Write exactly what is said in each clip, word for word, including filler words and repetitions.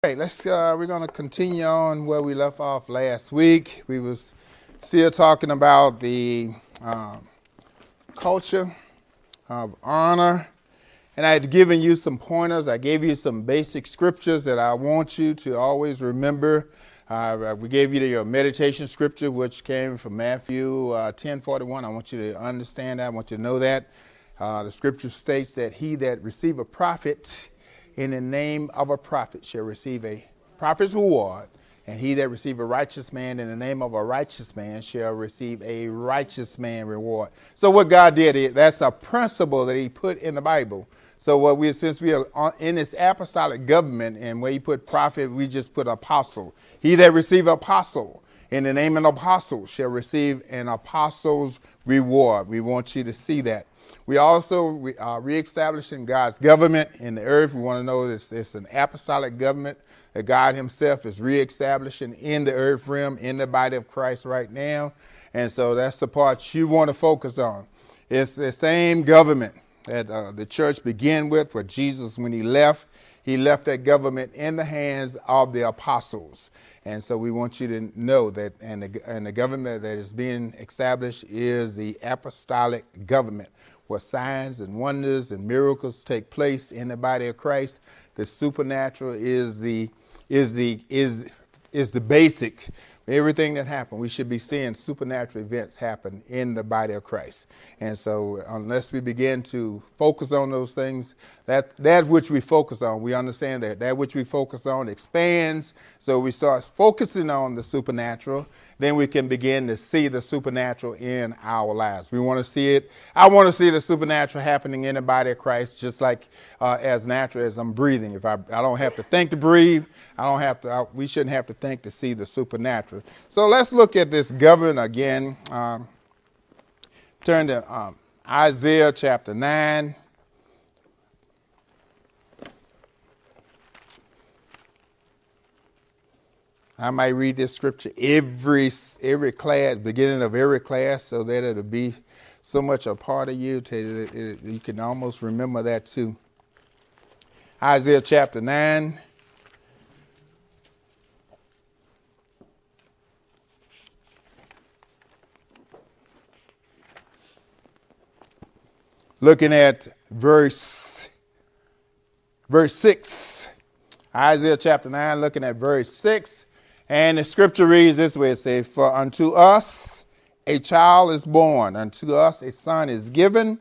Right, let's. Uh, we're going to continue on where we left off last week. We was still talking about the um, culture of honor, and I had given you some pointers. I gave you some basic scriptures that I want you to always remember. Uh, we gave you your meditation scripture, which came from Matthew uh, ten forty-one. I want you to understand that. I want you to know that. Uh, the scripture states that he that receive a prophet in the name of a prophet shall receive a prophet's reward, and he that receive a righteous man in the name of a righteous man shall receive a righteous man reward. So what God did, that's a principle that he put in the Bible. So what we, since we are in this apostolic government, and where he put prophet, we just put apostle. He that receive apostle in the name of an apostle shall receive an apostle's reward. We want you to see that. We also re, uh, reestablishing God's government in the earth. We want to know this it's an apostolic government that God himself is reestablishing in the earth realm, in the body of Christ right now. And so that's the part you want to focus on. It's the same government that uh, the church began with, where Jesus, when he left, he left that government in the hands of the apostles. And so we want you to know that, and the, and the government that is being established is the apostolic government, where signs and wonders and miracles take place in the body of Christ. The supernatural is the is the is is the basic. Everything that happened, we should be seeing supernatural events happen in the body of Christ. And so unless we begin to focus on those things, that, that which we focus on, we understand that that which we focus on expands. So we start focusing on the supernatural, then we can begin to see the supernatural in our lives. We want to see it. I want to see the supernatural happening in the body of Christ, just like uh, as natural as I'm breathing. If I, I don't have to think to breathe, I don't have to, I, we shouldn't have to think to see the supernatural. So let's look at this government again. Um, turn to um, Isaiah chapter nine. I might read this scripture every every class, beginning of every class, so that it'll be so much a part of you to it, it, you can almost remember that too. Isaiah chapter nine. Looking at verse verse six. Isaiah chapter nine, looking at verse six. And the scripture reads this way: it says, "For unto us a child is born, unto us a son is given,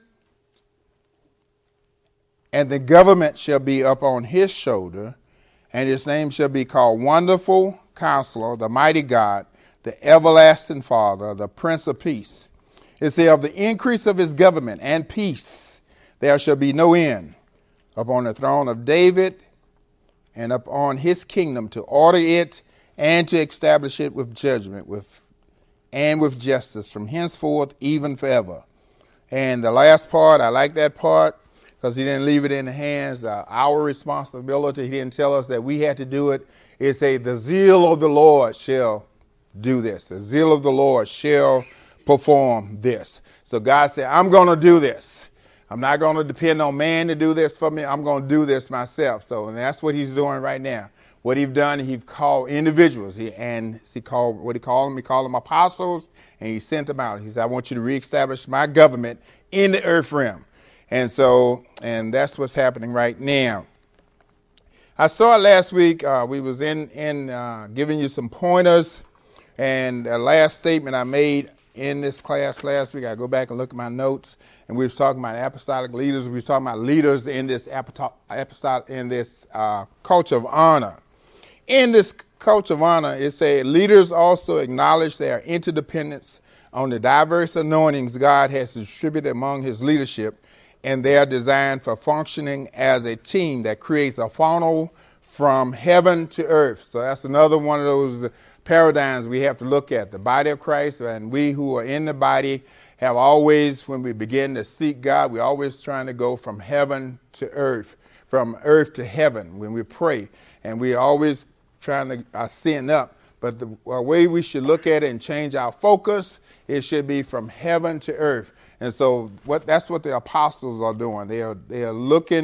and the government shall be upon his shoulder, and his name shall be called Wonderful Counselor, the Mighty God, the Everlasting Father, the Prince of Peace. It says, of the increase of his government and peace there shall be no end, upon the throne of David and upon his kingdom, to order it and to establish it with judgment with and with justice from henceforth, even forever." And the last part, I like that part, because he didn't leave it in the hands of our responsibility. He didn't tell us that we had to do it. It says, the zeal of the Lord shall do this. The zeal of the Lord shall perform this. So God said, I'm going to do this. I'm not going to depend on man to do this for me. I'm going to do this myself. So and that's what he's doing right now. What he's done, he's called individuals. He, and he called, what he called them, he called them apostles, and he sent them out. He said, I want you to reestablish my government in the earth realm. And so, and that's what's happening right now. I saw it last week. Uh, we was in, in uh, giving you some pointers. And the last statement I made in this class last week, I go back and look at my notes, and we were talking about apostolic leaders. We were talking about leaders in this apostolic, in this uh, culture of honor. In this culture of honor, it said leaders also acknowledge their interdependence on the diverse anointings God has distributed among his leadership, and they are designed for functioning as a team that creates a funnel from heaven to earth. So that's another one of those paradigms we have to look at. The body of Christ, and we who are in the body have always, when we begin to seek God, we're always trying to go from heaven to earth, from earth to heaven when we pray. And we're always trying to ascend up. But the way we should look at it and change our focus, it should be from heaven to earth. And so what that's what the apostles are doing. They are, they are looking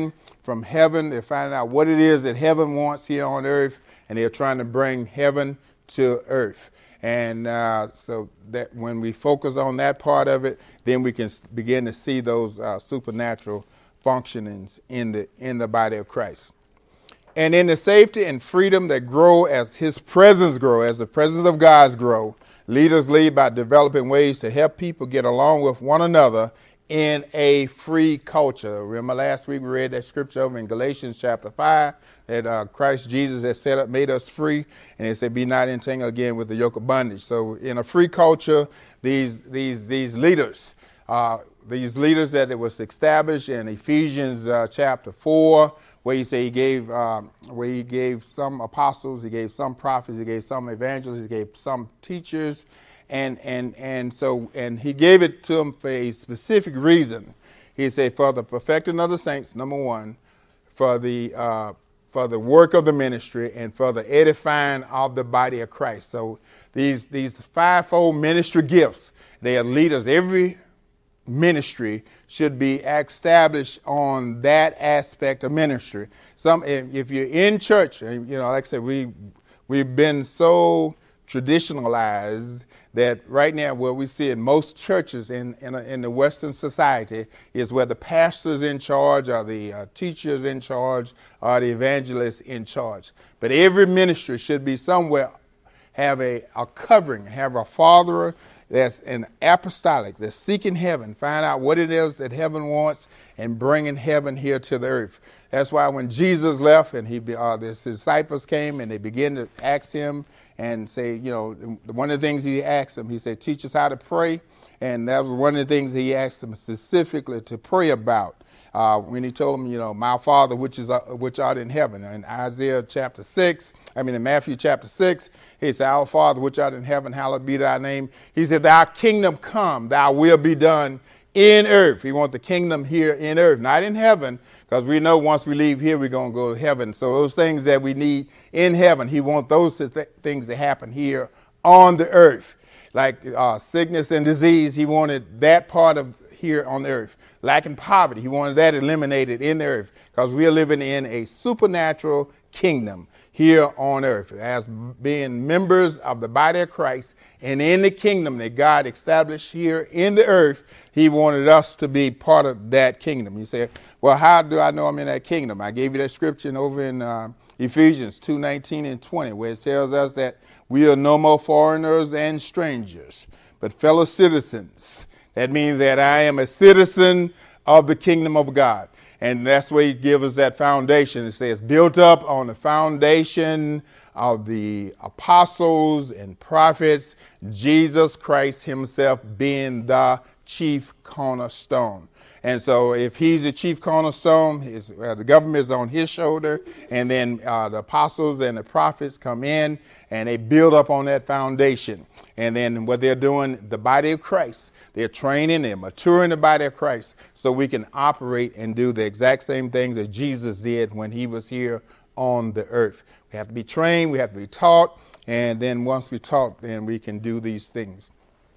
from heaven. They're finding out what it is that heaven wants here on earth, and they're trying to bring heaven to earth. And uh, so that when we focus on that part of it, then we can begin to see those uh, supernatural functionings in the in the body of Christ. And in the safety and freedom that grow as his presence grow, as the presence of God grow, leaders lead by developing ways to help people get along with one another in a free culture. Remember last week we read that scripture over in Galatians chapter five that uh, Christ Jesus has set up, made us free, and it said, "Be not entangled again with the yoke of bondage." So in a free culture, these these these leaders, uh, these leaders that it was established in Ephesians uh, chapter four, where he said he gave um, where he gave some apostles, he gave some prophets, he gave some evangelists, he gave some teachers. And and and so and he gave it to them for a specific reason. He said, for the perfecting of the saints, number one, for the uh, for the work of the ministry, and for the edifying of the body of Christ. So these these fivefold ministry gifts, they are leaders. Every ministry should be established on that aspect of ministry. Some if, if you're in church, you know, like I said, we we've been so traditionalized that right now what we see in most churches in in, a, in the Western society is where the pastor's in charge, or the uh, teacher's in charge, or the evangelist in charge. But every ministry should be somewhere, have a, a covering, have a father that's an apostolic, that's seeking heaven, find out what it is that heaven wants, and bringing heaven here to the earth. That's why when Jesus left and he, uh, his disciples came and they began to ask him and say, you know, one of the things he asked them, he said, teach us how to pray. And that was one of the things he asked them specifically to pray about. Uh, when he told them, you know, my Father, which is uh, which art in heaven. In Isaiah chapter six, I mean in Matthew chapter six, he said, our Father, which art in heaven, hallowed be thy name. He said, thy kingdom come, thy will be done in earth. He wants the kingdom here in earth, not in heaven, because we know once we leave here, we're going to go to heaven. So those things that we need in heaven, he wants those th- things to happen here on the earth. Like uh, sickness and disease, he wanted that part of here on the earth. Lack and poverty, he wanted that eliminated in the earth, because we are living in a supernatural kingdom here on earth. As being members of the body of Christ and in the kingdom that God established here in the earth, he wanted us to be part of that kingdom. You say, well, how do I know I'm in that kingdom? I gave you that scripture over in uh, Ephesians two nineteen and twenty, where it tells us that we are no more foreigners and strangers, but fellow citizens. That means that I am a citizen of the kingdom of God. And that's where he gives us that foundation. It says, built up on the foundation of the apostles and prophets, Jesus Christ himself being the chief cornerstone. And so if he's the chief cornerstone, his, uh, the government is on his shoulder, and then uh, the apostles and the prophets come in and they build up on that foundation. And then what they're doing, the body of Christ, they're training, they're maturing the body of Christ so we can operate and do the exact same things that Jesus did when he was here on the earth. We have to be trained, we have to be taught, and then once we're taught, then we can do these things.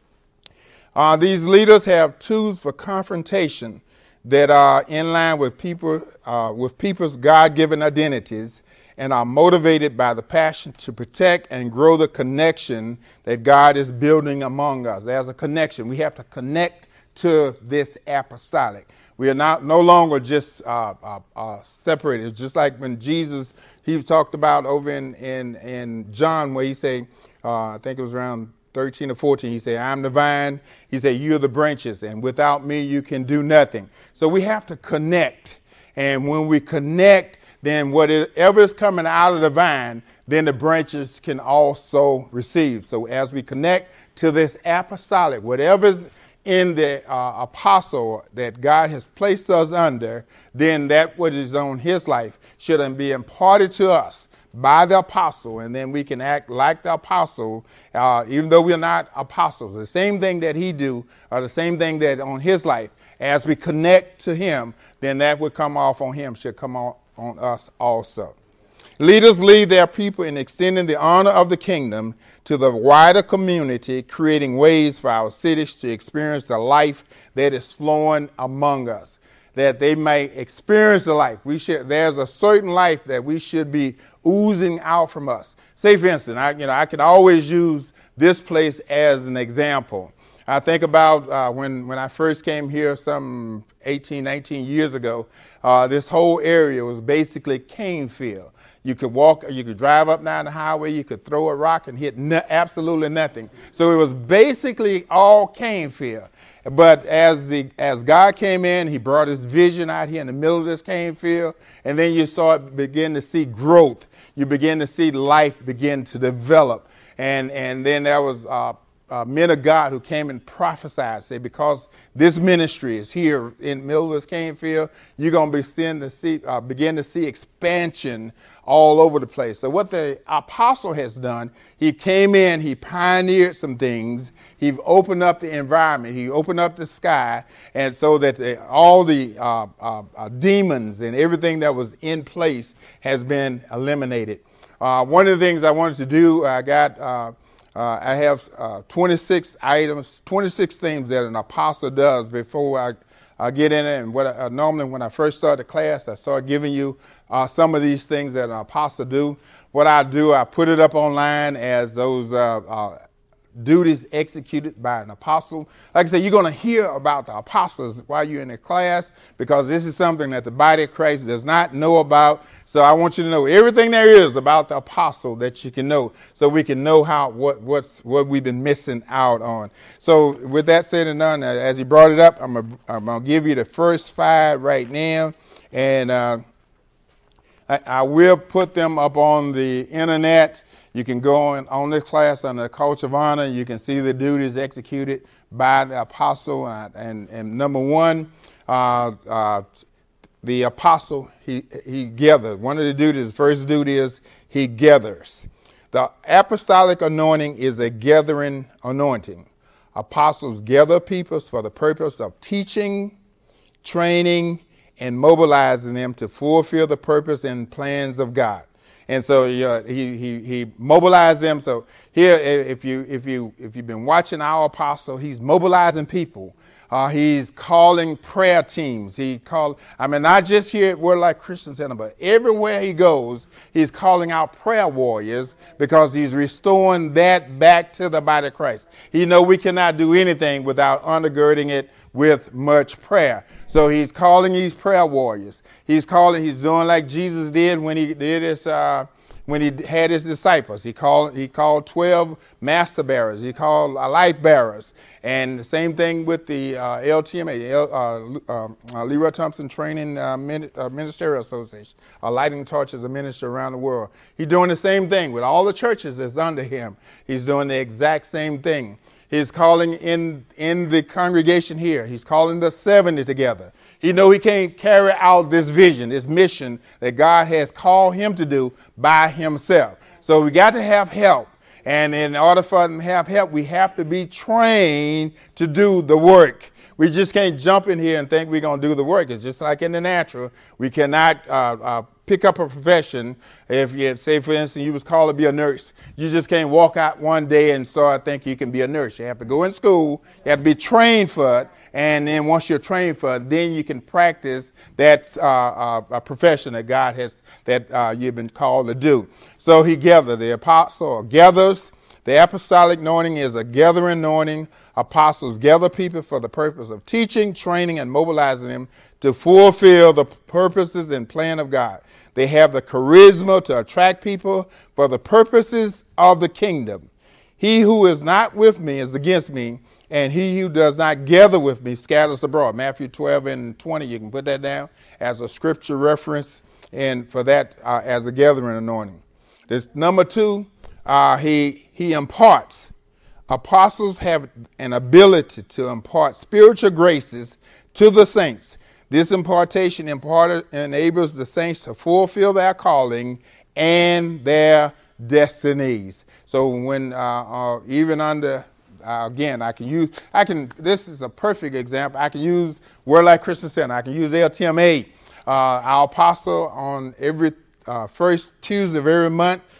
Uh, these leaders have tools for confrontation that are in line with people, uh, with people's God-given identities, and are motivated by the passion to protect and grow the connection that God is building among us. There's a connection. We have to connect to this apostolic. We are not no longer just uh, uh, uh, separated. It's just like when Jesus, he talked about over in in, in John, where he said, uh, I think it was around thirteen or fourteen, he said, I'm the vine. He said, you're the branches, and without me, you can do nothing. So we have to connect. And when we connect, then whatever is coming out of the vine, then the branches can also receive. So as we connect to this apostolic, whatever's in the uh, apostle that God has placed us under, then that what is on his life should be imparted to us by the apostle, and then we can act like the apostle, uh, even though we're not apostles. The same thing that he do, or the same thing that on his life, as we connect to him, then that would come off on him, should come on, on us also. Leaders lead their people in extending the honor of the kingdom to the wider community, creating ways for our cities to experience the life that is flowing among us. that they may experience the life. We should, there's a certain life that we should be oozing out from us. Say, for instance, I, you know, I could always use this place as an example. I think about uh, when, when I first came here some eighteen, nineteen years ago, uh, this whole area was basically cane field. You could walk, you could drive up down the highway, you could throw a rock and hit no, absolutely nothing. So it was basically all cane field. But as the as God came in, he brought his vision out here in the middle of this cane field, and then you saw it begin to see growth. You begin to see life begin to develop. And, and then there was uh, Uh, men of God who came and prophesied, say, because this ministry is here in the middle of this cane field, you're going to begin to see, uh, begin to see expansion all over the place. So what the apostle has done, he came in, he pioneered some things, he opened up the environment, he opened up the sky, and so that the, all the uh, uh, uh, demons and everything that was in place has been eliminated. Uh, one of the things I wanted to do, I got... Uh, Uh, I have uh, twenty-six items, twenty-six things that an apostle does before I, I get in it. And what I, uh, normally when I first started the class, I started giving you uh, some of these things that an apostle do. What I do, I put it up online as those uh, uh, duties executed by an apostle. Like I said, you're going to hear about the apostles while you're in the class, because this is something that the body of Christ does not know about. So I want you to know everything there is about the apostle that you can know, so we can know how what what's what we've been missing out on. So with that said and done, as he brought it up, I'm gonna, I'm gonna give you the first five right now, and uh, I, I will put them up on the internet. You can go on, on this class under the Culture of Honor. You can see the duties executed by the apostle. And, and, and number one, uh, uh, the apostle, he, he gathered. One of the duties, the first duty is he gathers. The apostolic anointing is a gathering anointing. Apostles gather people for the purpose of teaching, training, and mobilizing them to fulfill the purpose and plans of God. And so uh, he, he he mobilized them. So here, if you if you if you've been watching our apostle, he's mobilizing people. Uh, he's calling prayer teams. He called. I mean, not just here at Word Life Christian Center, but everywhere he goes, he's calling out prayer warriors, because he's restoring that back to the body of Christ. He know we cannot do anything without undergirding it with much prayer. So he's calling these prayer warriors. He's calling, he's doing like Jesus did when he did his, uh, when he had his disciples. He called, he called twelve master bearers. He called uh, light bearers. And the same thing with the uh, L T M A, uh, uh, uh, Leroy Thompson Training uh, Min- uh, Ministerial Association, uh, lighting torches of ministry around the world. He's doing the same thing with all the churches that's under him. He's doing the exact same thing. He's calling in, in the congregation here. He's calling the seventy together. He know he can't carry out this vision, this mission that God has called him to do by himself. So we got to have help. And in order for him to have help, we have to be trained to do the work. We just can't jump in here and think we're going to do the work. It's just like in the natural. We cannot uh, uh, pick up a profession. If you say, for instance, you was called to be a nurse, you just can't walk out one day and start thinking you can be a nurse. You have to go in school. You have to be trained for it. And then once you're trained for it, then you can practice that uh, uh, a profession that God has, that uh, you've been called to do. So he gathered. The apostle gathers. The apostolic anointing is a gathering anointing. Apostles gather people for the purpose of teaching, training, and mobilizing them to fulfill the purposes and plan of God. They have the charisma to attract people for the purposes of the kingdom. He who is not with me is against me, and he who does not gather with me scatters abroad. Matthew twelve and twenty, you can put that down as a scripture reference, and for that uh, as a gathering anointing. This number two, uh, he he imparts. Apostles have an ability to impart spiritual graces to the saints. This impartation imparted enables the saints to fulfill their calling and their destinies. So when uh, uh, even under uh, again, I can use I can. This is a perfect example. I can use Word Life Christian Center. I can use L T M A. Uh, our apostle on every uh, first Tuesday of every month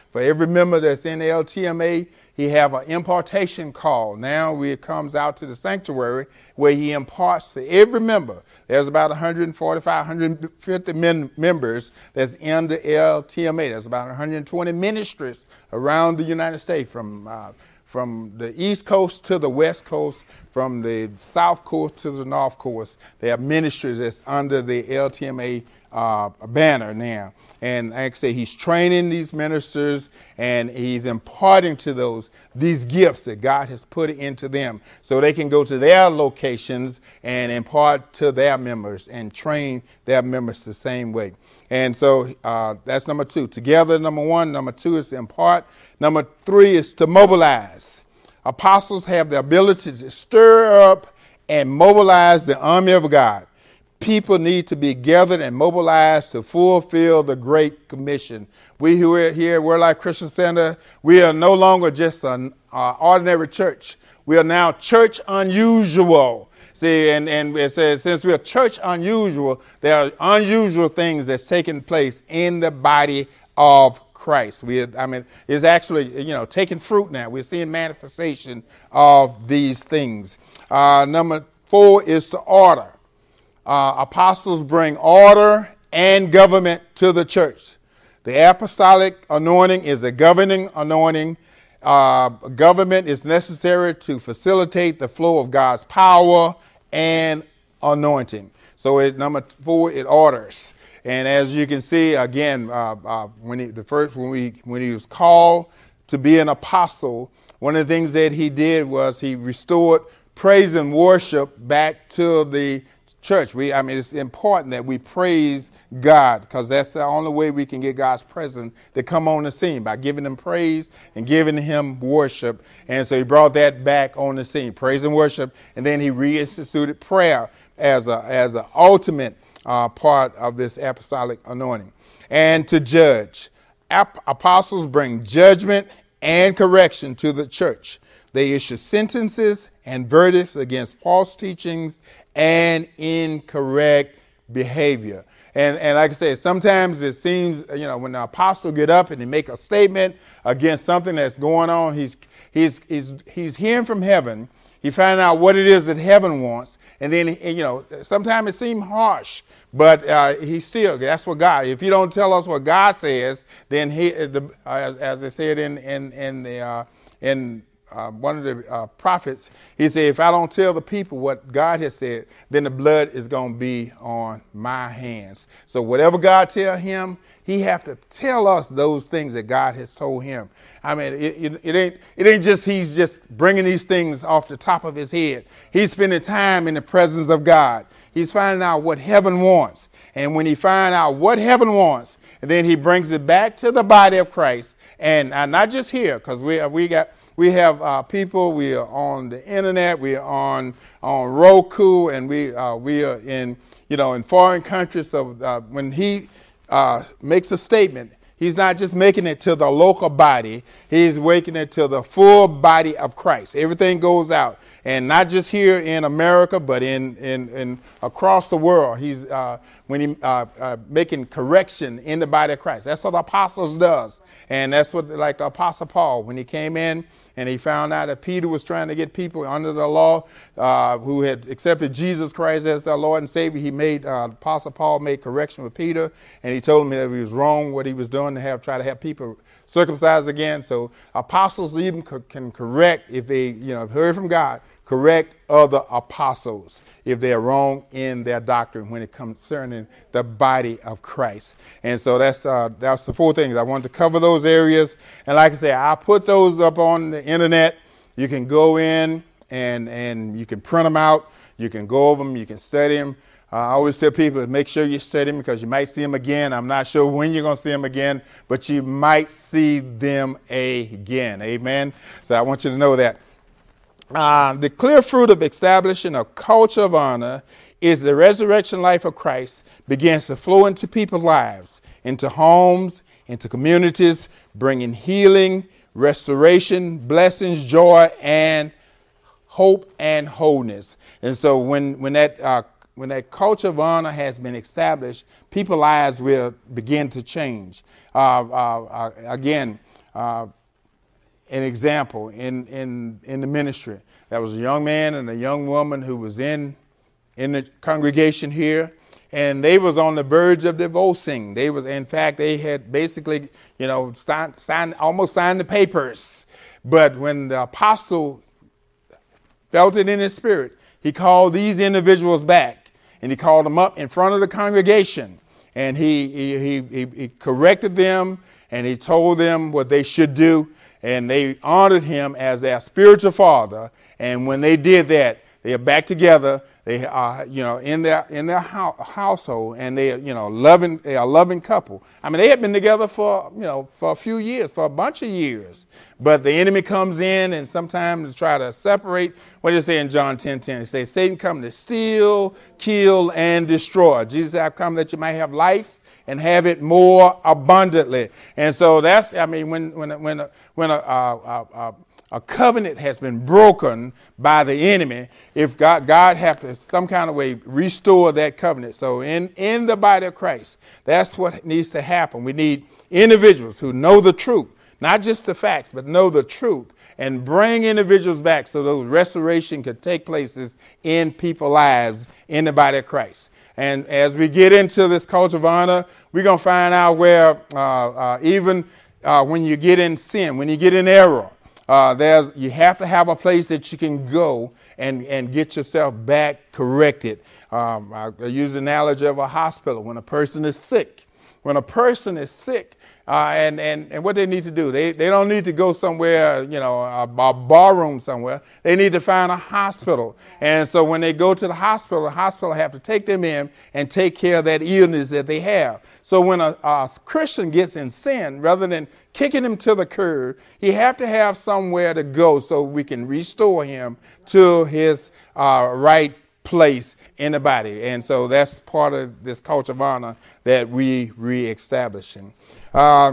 For every member that's in the L T M A, he have an impartation call. Now it comes out to the sanctuary where he imparts to every member. There's about one hundred forty-five, one hundred fifty men, members that's in the L T M A. There's about one hundred twenty ministries around the United States, from uh, from the East Coast to the West Coast, from the South Coast to the North Coast. They have ministries that's under the L T M A uh, banner now. And like I say, he's training these ministers, and he's imparting to those these gifts that God has put into them, so they can go to their locations and impart to their members and train their members the same way. And so uh, that's number two. Together, number one. Number two is to impart. Number three is to mobilize. Apostles have the ability to stir up and mobilize the army of God. People need to be gathered and mobilized to fulfill the Great Commission. We who are here at Word Life Christian Center, we are no longer just an uh, ordinary church. We are now church unusual. See, and, and it says since we are church unusual, there are unusual things that's taking place in the body of Christ. We, I mean, it's actually, you know, taking fruit now. We're seeing manifestation of these things. Uh, number four is to order. Uh, apostles bring order and government to the church. The apostolic anointing is a governing anointing. Uh, government is necessary to facilitate the flow of God's power and anointing. So it, number four, it orders. And as you can see, again, uh, uh, when he, the first when we when he was called to be an apostle, one of the things that he did was he restored praise and worship back to the church. We, I mean, it's important that we praise God, because that's the only way we can get God's presence to come on the scene, by giving him praise and giving him worship. And so he brought that back on the scene, praise and worship. And then he reinstituted prayer as a as an ultimate uh, part of this apostolic anointing. And to judge. Ap- apostles bring judgment and correction to the church. They issue sentences and verdicts against false teachings and incorrect behavior. And, and like I said, sometimes it seems, you know, when the apostle get up and they make a statement against something that's going on, he's he's he's he's hearing from heaven. He finds out what it is that heaven wants, and then, you know, sometimes it seems harsh, but uh, he still, that's what God. If you don't tell us what God says, then he, the, uh, as, as they said in in in the uh, in. Uh, one of the uh, prophets, he said, if I don't tell the people what God has said, then the blood is going to be on my hands. So whatever God tell him, he have to tell us those things that God has told him. I mean, it, it, it ain't it ain't just he's just bringing these things off the top of his head. He's spending time in the presence of God. He's finding out what heaven wants. And when he finds out what heaven wants, and then he brings it back to the body of Christ. And uh, not just here, because we, we got... We have uh, people. We are on the internet. We are on on Roku, and we uh, we are in you know in foreign countries. So uh, when he uh, makes a statement, he's not just making it to the local body. He's making it to the full body of Christ. Everything goes out, and not just here in America, but in in, in across the world. He's uh, when he uh, uh, making correction in the body of Christ. That's what the apostles does, and that's what like the Apostle Paul, when he came in. And he found out that Peter was trying to get people under the law uh, who had accepted Jesus Christ as their Lord and Savior. He made, uh, Apostle Paul made correction with Peter, and he told him that he was wrong what he was doing to have try to have people circumcised again. So apostles even co- can correct if they, you know, heard from God, correct other apostles if they're wrong in their doctrine when it concerning the body of Christ. And so that's uh, that's the four things. I wanted to cover those areas. And like I said, I'll put those up on the internet. You can go in and, and you can print them out. You can go over them. You can study them. Uh, I always tell people, make sure you study them because you might see them again. I'm not sure when you're going to see them again, but you might see them again. Amen. So I want you to know that. Uh, the clear fruit of establishing a culture of honor is the resurrection life of Christ begins to flow into people's lives, into homes, into communities, bringing healing, restoration, blessings, joy, and hope and wholeness. And so when, when that uh, when that culture of honor has been established, people's lives will begin to change. Uh, uh, uh, again, uh, an example in, in, in the ministry. There was a young man and a young woman who was in, in the congregation here, and they was on the verge of divorcing. They was, in fact, they had basically, you know, signed, signed, almost signed the papers. But when the apostle felt it in his spirit, he called these individuals back, and he called them up in front of the congregation, and he he he, he corrected them, and he told them what they should do, and they honored him as their spiritual father. And when they did that, they are back together. They are, you know, in their in their ho- household, and they are, you know, loving. They are a loving couple. I mean, they had been together for, you know, for a few years, for a bunch of years. But the enemy comes in and sometimes try to separate. What does it say in John ten ten? It says, Satan come to steal, kill, and destroy. Jesus said, I've come that you might have life and have it more abundantly. And so that's, I mean, when when when when a, a, a, a A covenant has been broken by the enemy, if God, God have to some kind of way restore that covenant. So in, in the body of Christ, that's what needs to happen. We need individuals who know the truth, not just the facts, but know the truth, and bring individuals back so those restoration could take places in people's lives in the body of Christ. And as we get into this culture of honor, we're going to find out where uh, uh, even uh, when you get in sin, when you get in error, Uh, there's, you have to have a place that you can go and, and get yourself back corrected. Um, I, I use the analogy of a hospital. When a person is sick, when a person is sick, uh, and, and, and what they need to do, they, they don't need to go somewhere, you know, a, a bar room somewhere. They need to find a hospital. And so when they go to the hospital, the hospital have to take them in and take care of that illness that they have. So when a, a Christian gets in sin, rather than kicking him to the curb, he have to have somewhere to go so we can restore him to his uh, right place in the body. And so that's part of this culture of honor that we re-establishing. Uh,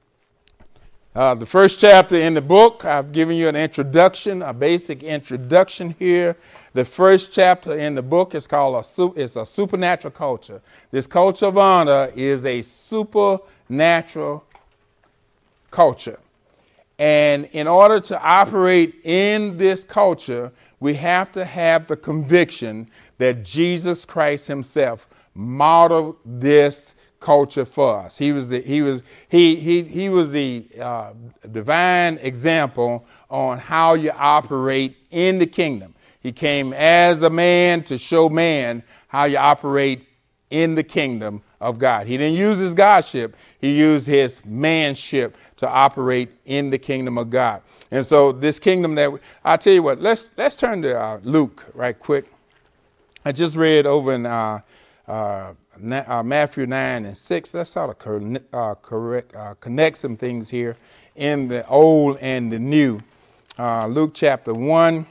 uh, the first chapter in the book, I've given you an introduction, a basic introduction here. The first chapter in the book is called a, su- it's a supernatural culture. This culture of honor is a supernatural culture. And in order to operate in this culture, we have to have the conviction that Jesus Christ himself modeled this culture for us. He was the, he was he he he was the uh, divine example on how you operate in the kingdom. He came as a man to show man how you operate in the kingdom of God. He didn't use his godship. He used his manship to operate in the kingdom of God. And so this kingdom that, we, I'll tell you what, let's let's turn to uh, Luke right quick. I just read over in uh, uh, uh, Matthew nine and six. Let's sort of co- uh, correct, uh, connect some things here in the old and the new. Uh, Luke chapter one.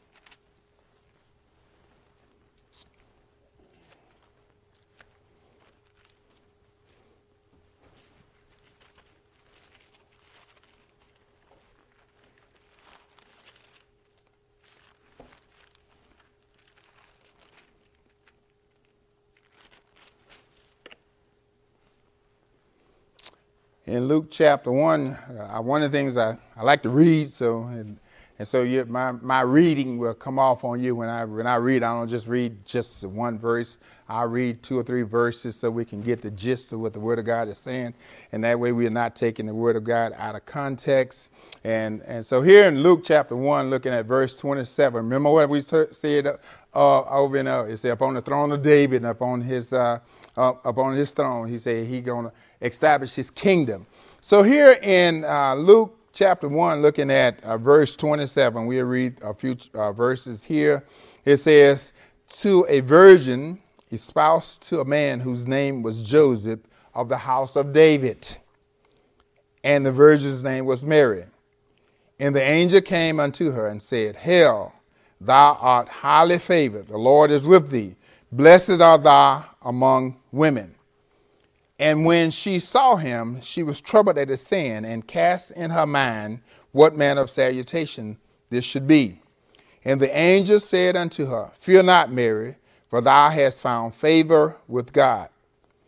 In Luke chapter one, uh, one of the things I, I like to read, so and, and so you, my my reading will come off on you when I when I read. I don't just read just one verse. I read two or three verses so we can get the gist of what the Word of God is saying, and that way we are not taking the Word of God out of context. And and so here in Luke chapter one, looking at verse twenty-seven, remember what we said uh, over in uh, it said upon the throne of David and upon his uh, uh, upon his throne, he said he gonna establish his kingdom. So here in uh, Luke chapter one, looking at uh, verse twenty-seven, we'll read a few uh, verses here. It says, to a virgin espoused to a man whose name was Joseph of the house of David, and the virgin's name was Mary. And the angel came unto her and said, Hail, thou art highly favored, the Lord is with thee. Blessed art thou among women. And when she saw him, she was troubled at his saying, and cast in her mind what manner of salutation this should be. And the angel said unto her, Fear not, Mary, for thou hast found favor with God.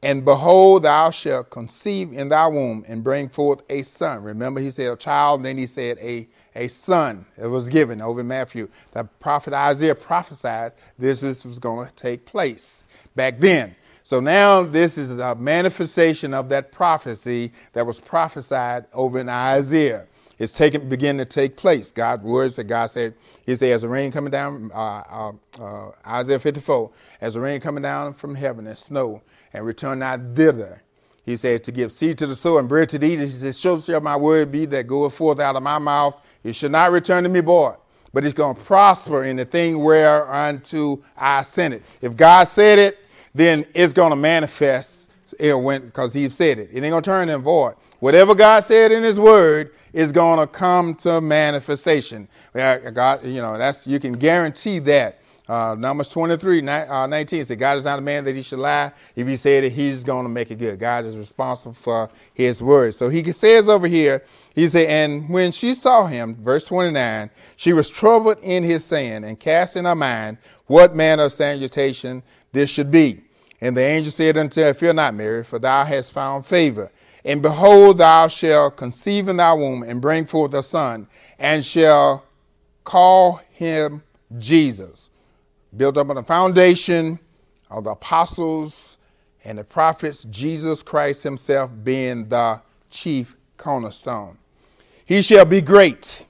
And behold, thou shalt conceive in thy womb and bring forth a son. Remember, he said a child, and then he said a, a son. It was given over in Matthew. The prophet Isaiah prophesied this, this was going to take place back then. So now this is a manifestation of that prophecy that was prophesied over in Isaiah. It's taken, begin to take place. God's words that God said, he said, as the rain coming down, uh, uh, uh, Isaiah fifty-four, as the rain coming down from heaven and snow, and return not thither. He said, to give seed to the sower and bread to the eater. He said, so shall my word be that goeth forth out of my mouth. It shall not return to me void, but it's going to prosper in the thing whereunto I sent it. If God said it, then it's going to manifest because he said it. It ain't going to turn in void. Whatever God said in his word is going to come to manifestation. God, you know, that's, you can guarantee that. Uh, Numbers twenty-three, nineteen said, God is not a man that he should lie. If he said it, he's going to make it good. God is responsible for his word. So he says over here, he said, and when she saw him, verse twenty-nine, she was troubled in his saying and cast in her mind what manner of salutation this should be. And the angel said unto her, fear not, Mary, for thou hast found favor. And behold, thou shalt conceive in thy womb and bring forth a son, and shall call him Jesus. Built up on the foundation of the apostles and the prophets, Jesus Christ himself being the chief cornerstone. He shall be great,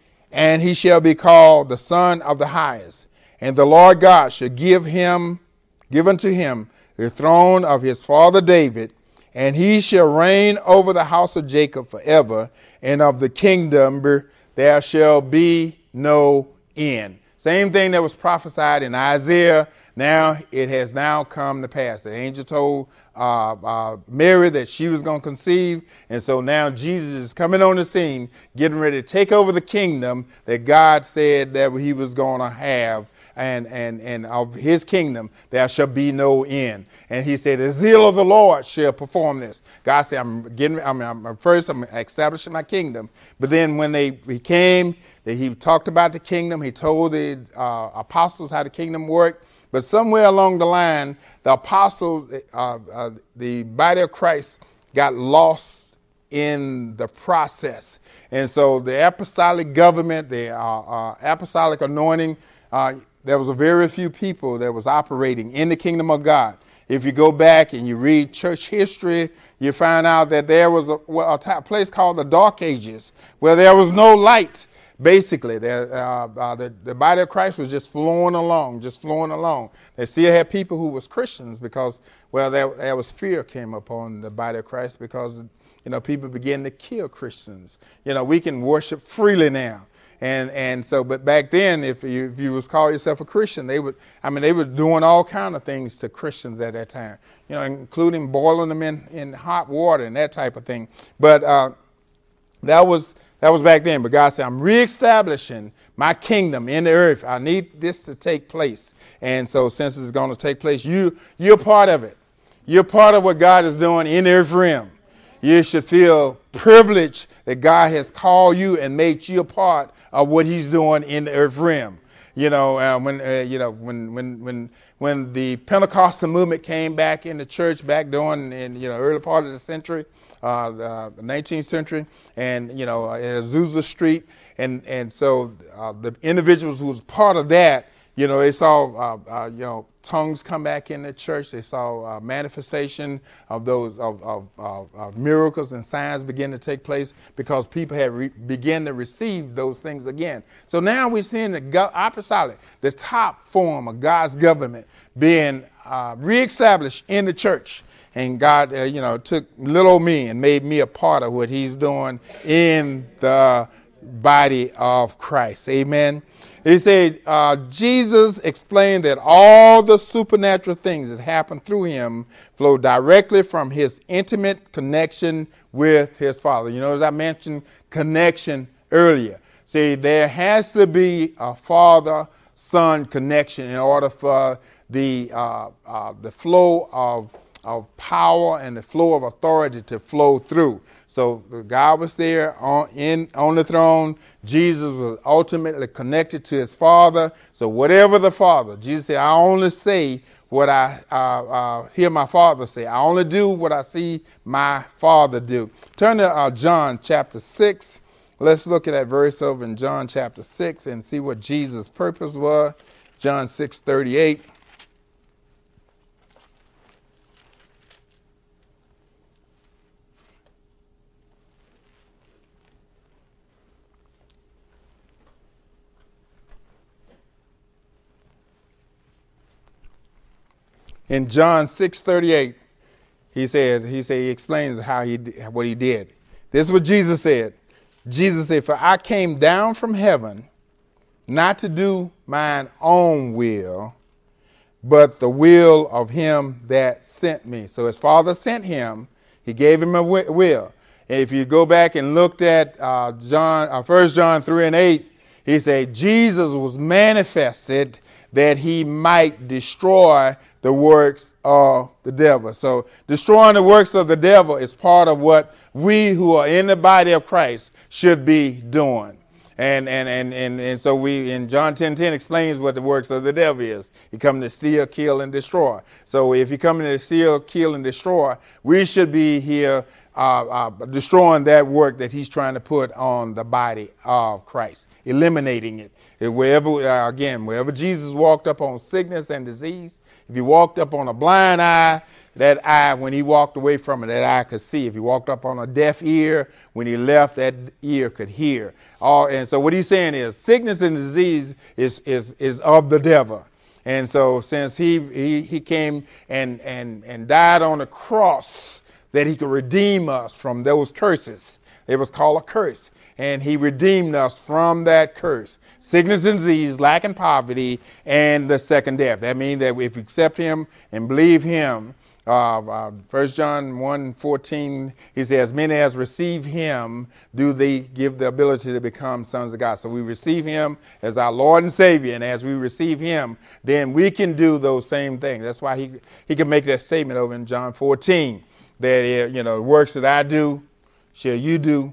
and he shall be called the Son of the Highest. And the Lord God shall give him, give unto him the throne of his father David, and he shall reign over the house of Jacob forever, and of the kingdom there shall be no end. Same thing that was prophesied in Isaiah. Now it has now come to pass. The angel told uh, uh, Mary that she was going to conceive. And so now Jesus is coming on the scene, getting ready to take over the kingdom that God said that he was going to have. And, and, and of his kingdom, there shall be no end. And he said, the zeal of the Lord shall perform this. God said, I'm getting, I'm, I'm first, I'm establishing my kingdom. But then when they he came, that he talked about the kingdom. He told the uh, apostles how the kingdom worked. But somewhere along the line, the apostles, uh, uh, the body of Christ got lost in the process. And so the apostolic government, the uh, uh, apostolic anointing, uh, there was a very few people that was operating in the kingdom of God. If you go back and you read church history, you find out that there was a, a t- place called the Dark Ages where there was no light. Basically, the, uh, uh, the, the body of Christ was just flowing along, just flowing along. They still had people who was Christians because, well, there, there was fear came upon the body of Christ because, you know, people began to kill Christians. You know, we can worship freely now. And and so, but back then, if you if you was call yourself a Christian, they would, I mean, they were doing all kind of things to Christians at that time, you know, including boiling them in, in hot water and that type of thing. But uh, that was that was back then. But God said, I'm reestablishing my kingdom in the earth. I need this to take place. And so since it's going to take place, you, you're part of it. You're part of what God is doing in the earth realm. You should feel privileged that God has called you and made you a part of what he's doing in the earth realm. You know, uh, when, uh, you know, when, when, when, when the Pentecostal movement came back in the church back during, in, you know, early part of the century, uh, the nineteenth century, and, you know, at Azusa Street. And, and so uh, the individuals who was part of that, you know, they saw, uh, uh, you know, tongues come back in the church. They saw uh, manifestation of those of, of, of, of miracles and signs begin to take place because people had re- begun to receive those things again. So now we're seeing the go- apostolic, the top form of God's government being uh, reestablished in the church. And God, uh, you know, took little old me and made me a part of what he's doing in the body of Christ. Amen. He said, uh, Jesus explained that all the supernatural things that happened through him flow directly from his intimate connection with his Father. You know, as I mentioned, connection earlier. See, there has to be a father-son connection in order for the uh, uh, the flow of of power and the flow of authority to flow through. So God was there on in on the throne. Jesus was ultimately connected to his Father. So whatever the Father, Jesus said, I only say what I uh, uh, hear my Father say. I only do what I see my Father do. Turn to uh, John chapter six. Let's look at that verse over in John chapter six and see what Jesus' purpose was. John six thirty-eight. In John six thirty-eight, he says, he say he explains how he what he did. This is what Jesus said. Jesus said, "For I came down from heaven, not to do mine own will, but the will of him that sent me." So his Father sent him. He gave him a will. And if you go back and looked at uh, John, uh, First John three and eight, he said Jesus was manifested that he might destroy the works of the devil. So destroying the works of the devil is part of what we who are in the body of Christ should be doing. And and and and, and so we in John ten ten explains what the works of the devil is. He comes to steal, kill, and destroy. So if he comes to steal, kill, and destroy, we should be here uh, uh, destroying that work that he's trying to put on the body of Christ, eliminating it. If wherever uh, again, wherever Jesus walked up on sickness and disease, if he walked up on a blind eye, that eye, when he walked away from it, that eye could see. If he walked up on a deaf ear, when he left, that ear could hear. All, and so what he's saying is sickness and disease is, is, is of the devil. And so since he, he, he came and, and, and died on the cross, that he could redeem us from those curses. It was called a curse. And he redeemed us from that curse. Sickness and disease, lack and poverty, and the second death. That means that if we accept him and believe him, Uh, uh, First John one fourteen, he says, "Many as receive him, do they give the ability to become sons of God." So we receive him as our Lord and Savior. And as we receive him, then we can do those same things. That's why he, he can make that statement over in John fourteen, that, uh, you know, the works that I do, shall you do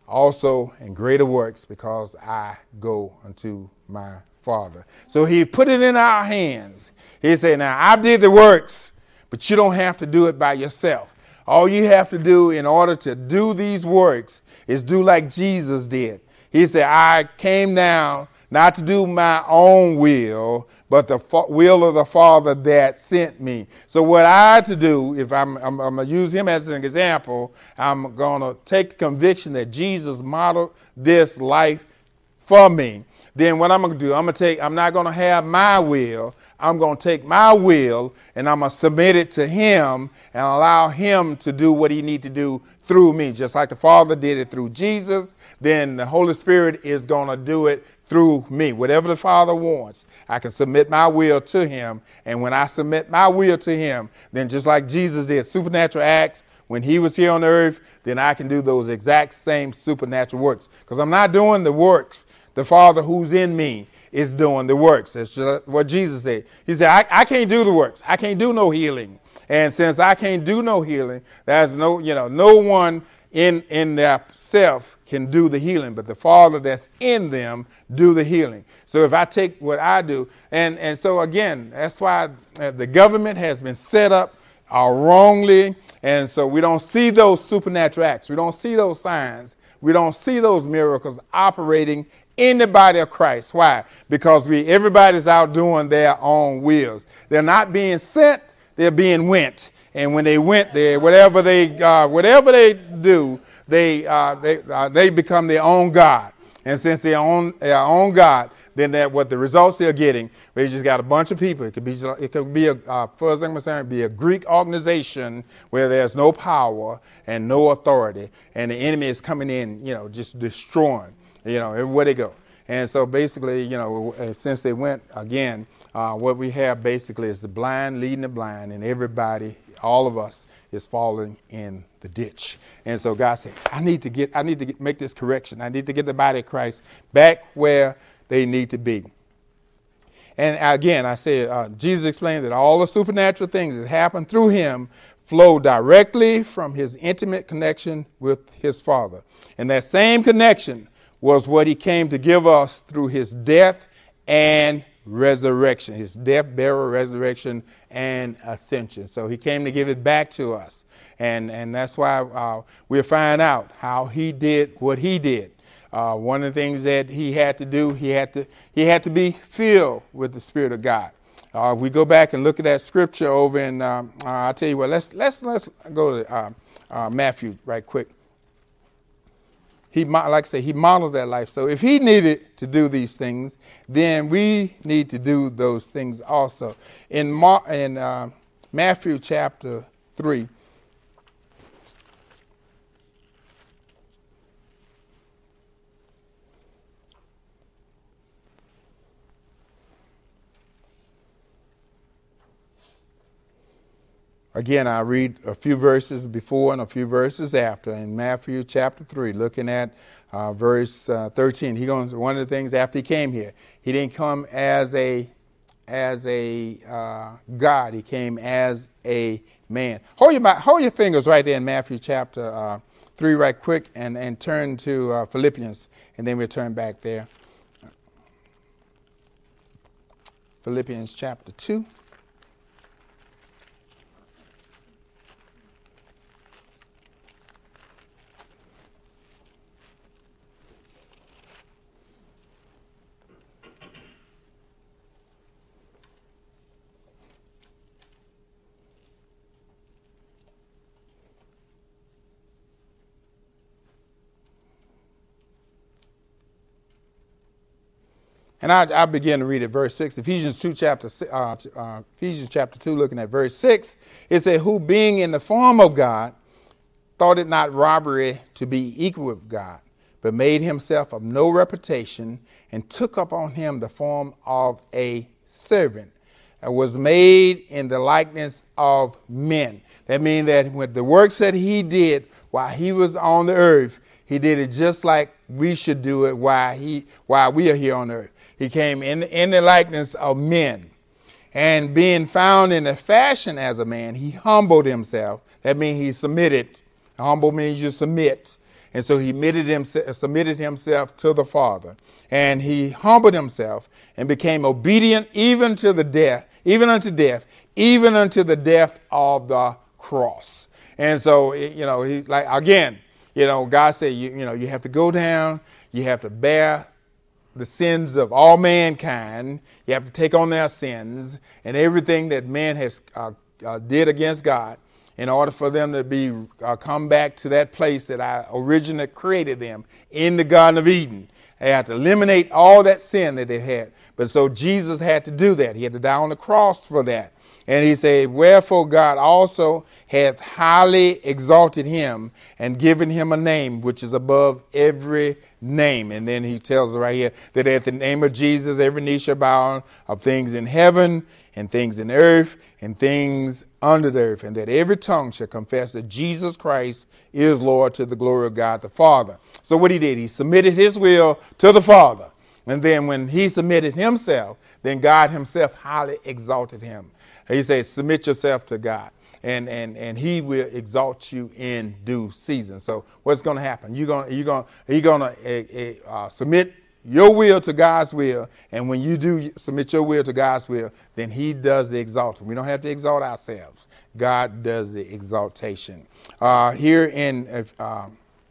also, and greater works, because I go unto my Father. So he put it in our hands. He said, now I did the works, but you don't have to do it by yourself. All you have to do in order to do these works is do like Jesus did. He said, I came down not to do my own will, but the fa- will of the Father that sent me. So what I had to do, if I'm, I'm, I'm going to use him as an example, I'm going to take the conviction that Jesus modeled this life for me. Then what I'm going to do, I'm going to take, I'm not going to have my will. I'm going to take my will and I'm going to submit it to him and allow him to do what he needs to do through me. Just like the Father did it through Jesus, then the Holy Spirit is going to do it through me. Whatever the Father wants, I can submit my will to him. And when I submit my will to him, then just like Jesus did supernatural acts when he was here on the earth, then I can do those exact same supernatural works. Because I'm not doing the works. The Father who's in me is doing the works. That's just what Jesus said. He said, I, I can't do the works. I can't do no healing. And since I can't do no healing, there's no, you know, no one in, in their self can do the healing, but the Father that's in them do the healing. So if I take what I do, and, and so again, that's why the government has been set up uh, wrongly. And so we don't see those supernatural acts. We don't see those signs. We don't see those miracles operating in the body of Christ. Why? Because we everybody's out doing their own wills. They're not being sent, they're being went. And when they went there, whatever they uh, whatever they do, they uh, they uh, they become their own God. And since they're own their own God, then that what the results they're getting, they just got a bunch of people. It could be it could be a uh, first thing I'm saying, be a Greek organization where there's no power and no authority, and the enemy is coming in, you know, just destroying. You know, everywhere they go. And so basically, you know, since they went, again, uh, what we have basically is the blind leading the blind, and everybody, all of us, is falling in the ditch. And so God said, I need to get, I need to get, make this correction. I need to get the body of Christ back where they need to be. And again, I said, uh, Jesus explained that all the supernatural things that happen through him flow directly from his intimate connection with his Father. And that same connection was what he came to give us through his death and resurrection, his death, burial, resurrection, and ascension. So he came to give it back to us. And, and that's why uh, we'll find out how he did what he did. Uh, one of the things that he had to do, he had to he had to be filled with the Spirit of God. Uh, we go back and look at that scripture over in. Um, uh, I'll tell you what. Let's let's let's go to uh, uh, Matthew right quick. He like I say, he modeled that life. So if he needed to do these things, then we need to do those things also. In Mar- in uh, Matthew chapter three. Again, I read a few verses before and a few verses after in Matthew chapter three, looking at uh, verse uh, thirteen. He goes, one of the things after he came here, he didn't come as a as a uh, God. He came as a man. Hold your hold your fingers right there in Matthew chapter uh, three, right quick, and and turn to uh, Philippians, and then we'll turn back there. Philippians chapter two. And I, I begin to read at verse six. Ephesians two, chapter uh, uh, Ephesians chapter two, looking at verse six, it said, "Who being in the form of God, thought it not robbery to be equal with God, but made himself of no reputation, and took upon him the form of a servant, and was made in the likeness of men." That means that with the works that he did while he was on the earth, he did it just like we should do it while he while we are here on earth. He came in, in the likeness of men. And being found in the fashion as a man, he humbled himself. That means he submitted. Humble means you submit. And so he submitted himself, submitted himself to the Father. And he humbled himself and became obedient even to the death, even unto death, even unto the death of the cross. And so, you know, he like, again, you know, God said, you, you know, you have to go down, you have to bear the sins of all mankind. You have to take on their sins and everything that man has uh, uh, did against God in order for them to be uh, come back to that place that I originally created them in the Garden of Eden. They had to eliminate all that sin that they had. But so Jesus had to do that. He had to die on the cross for that. And he said, "Wherefore God also hath highly exalted him and given him a name which is above every name." And then he tells us right here that at the name of Jesus, every knee shall bow of things in heaven and things in earth and things under the earth, and that every tongue shall confess that Jesus Christ is Lord, to the glory of God the Father. So what he did, he submitted his will to the Father. And then when he submitted himself, then God himself highly exalted him. He says, submit yourself to God, and, and, and he will exalt you in due season. So what's going to happen? You're going you're going you're going to uh, uh, submit your will to God's will. And when you do submit your will to God's will, then he does the exalting. We don't have to exalt ourselves. God does the exaltation. Uh, here in, uh,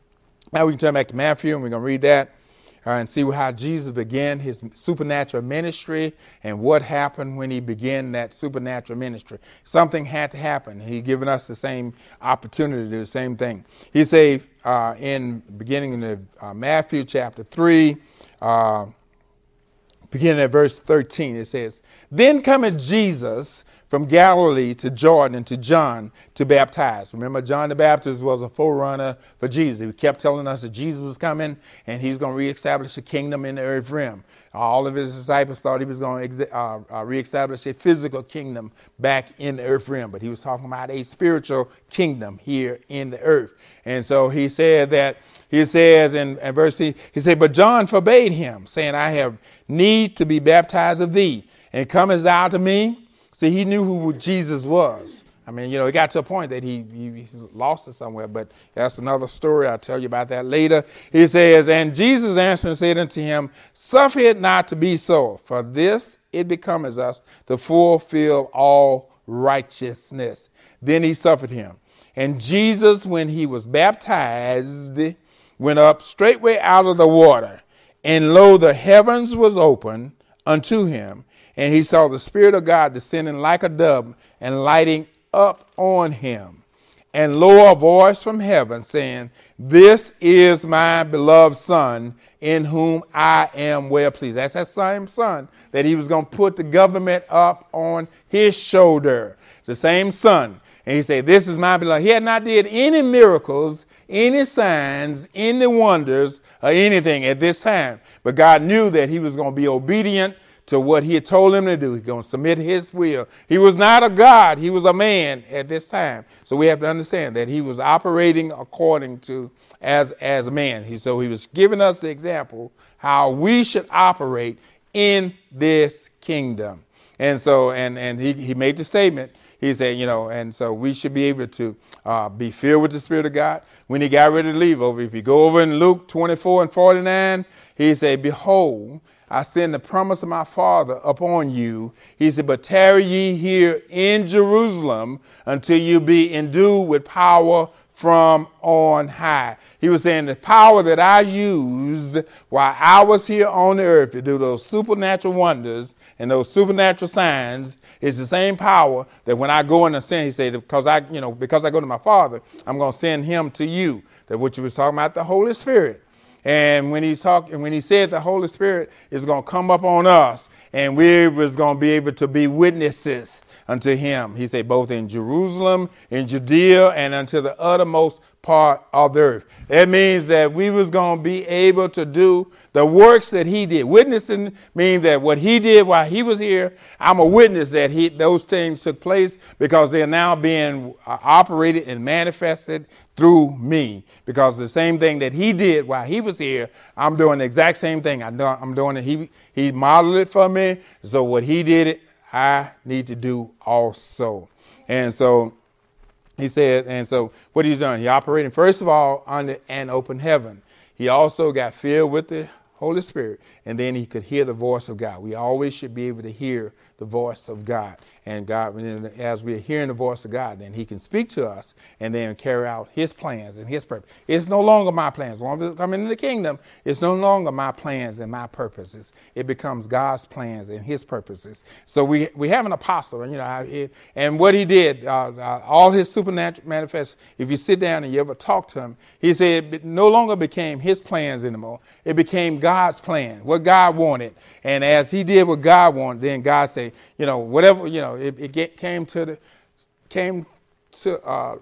now we can turn back to Matthew, and we're going to read that. Uh, and see how Jesus began his supernatural ministry and what happened when he began that supernatural ministry. Something had to happen. He given us the same opportunity to do the same thing. He said uh, in beginning of uh, Matthew chapter three, uh, beginning at verse thirteen, it says, "Then cometh Jesus from Galilee to Jordan and to John to baptize." Remember, John the Baptist was a forerunner for Jesus. He kept telling us that Jesus was coming and he's going to reestablish a kingdom in the earth realm. All of his disciples thought he was going to ex- uh, uh, reestablish a physical kingdom back in the earth realm, but he was talking about a spiritual kingdom here in the earth. And so he said that, he says in, in verse, he, he said, "But John forbade him, saying, I have need to be baptized of thee, and comest thou to me?" See, he knew who Jesus was. I mean, you know, it got to a point that he, he, he lost it somewhere, but that's another story. I'll tell you about that later. He says, "And Jesus answered and said unto him, Suffer it not to be so, for this it becomes us to fulfill all righteousness. Then he suffered him. And Jesus, when he was baptized, went up straightway out of the water. And lo, the heavens was open unto him. And he saw the Spirit of God descending like a dove and lighting up on him. And lo, a voice from heaven saying, this is my beloved Son, in whom I am well pleased. That's that same Son that he was going to put the government up on his shoulder. The same Son. And he said, this is my beloved. He had not did any miracles, any signs, any wonders, or anything at this time. But God knew that he was going to be obedient to what he had told him to do. He's going to submit his will. He was not a God. He was a man at this time. So we have to understand that he was operating according to as, as a man. He, so he was giving us the example how we should operate in this kingdom. And so, and, and he, he made the statement. He said, you know, and so we should be able to uh, be filled with the Spirit of God. When he got ready to leave over, if you go over in Luke twenty-four and forty-nine, he said, behold, I send the promise of my Father upon you. He said, but tarry ye here in Jerusalem until you be endued with power from on high. He was saying the power that I used while I was here on the earth to do those supernatural wonders and those supernatural signs is the same power that when I go in the sin, he said, because I, you know, because I go to my Father, I'm going to send him to you. That what you was talking about, the Holy Spirit. And when he's talking, when he said the Holy Spirit is going to come up on us and we was going to be able to be witnesses unto him. He said both in Jerusalem, in Judea, and unto the uttermost part of the earth. That means that we was going to be able to do the works that he did. Witnessing means that what he did while he was here, I'm a witness that he those things took place because they're now being uh, operated and manifested through me. Because the same thing that he did while he was here, I'm doing the exact same thing. I do, I'm doing it. He, he modeled it for me. So what he did it, I need to do also. And so he said, and so what he's done, he operated, first of all, under an open heaven. He also got filled with the Holy Spirit, and then he could hear the voice of God. We always should be able to hear the voice of God. And God, as we're hearing the voice of God, then he can speak to us and then carry out his plans and his purpose. It's no longer my plans. When I come into the kingdom, it's no longer my plans and my purposes. It becomes God's plans and his purposes. So we we have an apostle, and you know, it, and what he did, uh, uh, all his supernatural manifests. If you sit down and you ever talk to him, he said it no longer became his plans anymore. It became God's plan, what God wanted. And as he did what God wanted, then God said, you know, whatever, you know, it, it get, came to the, came to uh,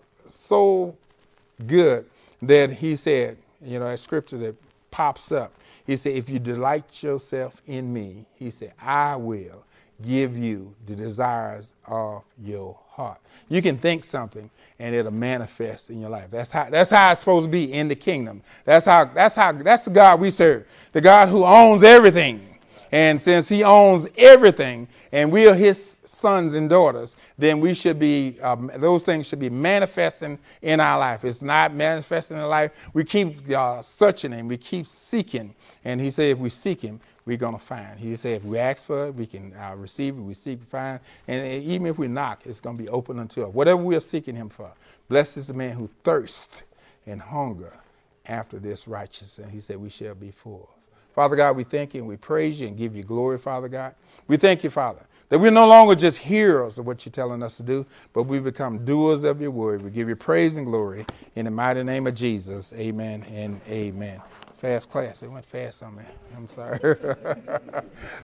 so good that he said, you know, a scripture that pops up. He said, if you delight yourself in me, he said, I will give you the desires of your heart. You can think something and it'll manifest in your life. That's how that's how it's supposed to be in the kingdom. That's how that's how that's the God we serve. The God who owns everything. And since he owns everything and we are his sons and daughters, then we should be, um, those things should be manifesting in our life. It's not manifesting in life. We keep uh, searching him. We keep seeking. And he said, if we seek him, we're going to find. He said, if we ask for it, we can uh, receive it. We seek, find. And even if we knock, it's going to be open unto us. Whatever we are seeking him for. Blessed is the man who thirsts and hunger after this righteousness. And he said, we shall be full. Father God, we thank you and we praise you and give you glory, Father God. We thank you, Father, that we're no longer just hearers of what you're telling us to do, but we become doers of your word. We give you praise and glory in the mighty name of Jesus. Amen and amen. Fast class. It went fast on me. I'm sorry.